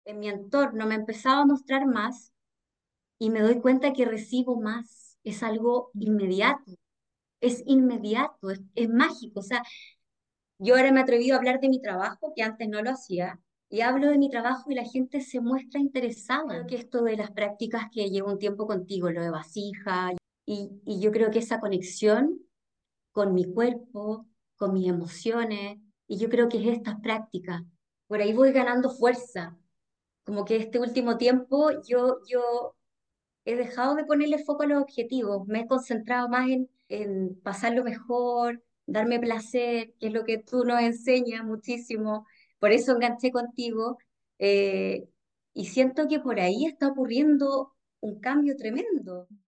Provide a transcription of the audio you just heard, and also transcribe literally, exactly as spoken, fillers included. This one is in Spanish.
en mi entorno me empezaba a mostrar más y me doy cuenta que recibo más. Es algo inmediato, es inmediato, es, es mágico. O sea, yo ahora me he atrevido a hablar de mi trabajo, que antes no lo hacía, y hablo de mi trabajo y la gente se muestra interesada. Creo que esto de las prácticas que llevo un tiempo contigo, lo de vasija, y, y yo creo que esa conexión con mi cuerpo, con mis emociones, y yo creo que es estas prácticas. Por ahí voy ganando fuerza, como que este último tiempo yo, yo he dejado de ponerle foco a los objetivos, me he concentrado más en, en pasarlo mejor, darme placer, que es lo que tú nos enseñas muchísimo, por eso enganché contigo, eh, y siento que por ahí está ocurriendo un cambio tremendo.